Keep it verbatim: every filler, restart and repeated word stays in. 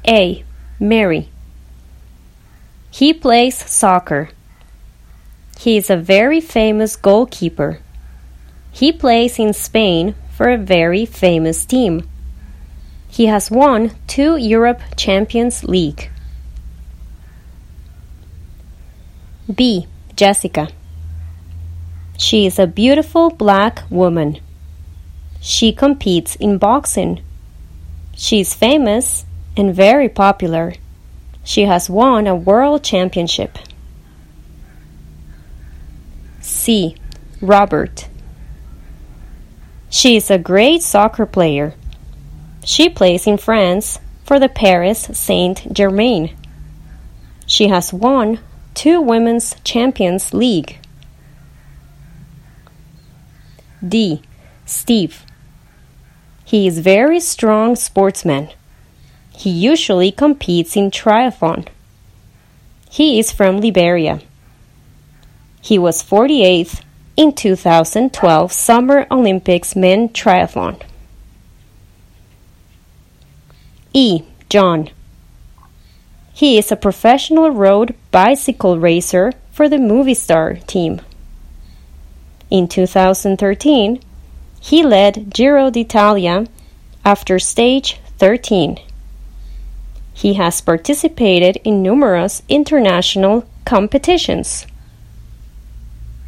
A. Mary. He plays soccer. He is a very famous goalkeeper. He plays in Spain for a very famous team. He has won two Europe Champions League. B. Jessica. She is a beautiful black woman. She competes in boxing. She is famous and very popular. She has won a world championship. C. Robert. She is a great soccer player. She plays in France for the Paris Saint-Germain. She has won two Women's Champions League. D. Steve. He is a very strong sportsman. He usually competes in triathlon. He is from Liberia. He was forty-eighth in two thousand twelve Summer Olympics men triathlon. E. John. He is a professional road bicycle racer for the Movistar team. In two thousand thirteen, he led Giro d'Italia after stage thirteen. He has participated in numerous international competitions.